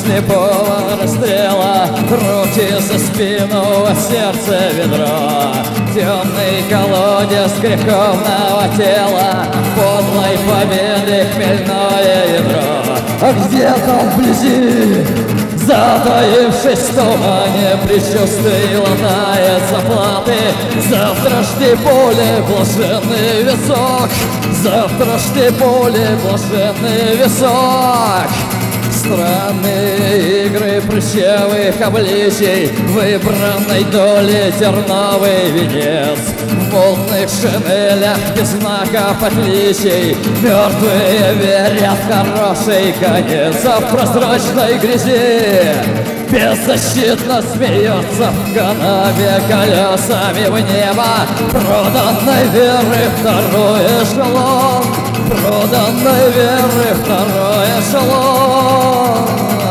слепого расстрела, руки за спину, а сердце ведро. Темный колодец греховного тела, подлой победы хмельное ядро. А где-то вблизи, затаившись в тумане, предчувствий латает заплаты завтрашней боли блаженный висок, завтрашней боли блаженный висок. Странные игры прыщевых обличий, выбранной доли терновый венец. В модных шинелях без знаков отличий мертвые верят в хороший конец. А в прозрачной грязи беззащитно смеется в канаве колесами в небо проданной веры второй эшелон, проданной веры второй эшелон.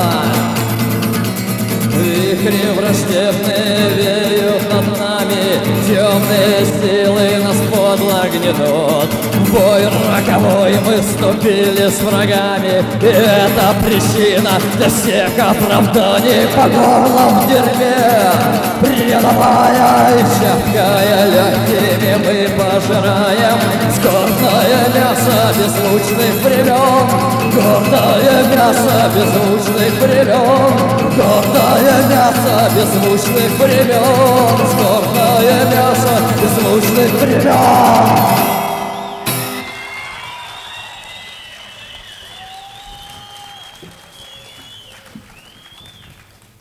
Вихри враждебные веют над нами, темные силы нас подло гнетут. В бой роковой мы вступили с врагами, и это причина для всех оправданий. По горлам в дерьме, предавая и чавкая легкими, мы пожираем скорбное мясо беззвучных времен, гордое мясо беззвучных времен, гордое мясо беззвучных времен, скорбное мясо беззвучных времен.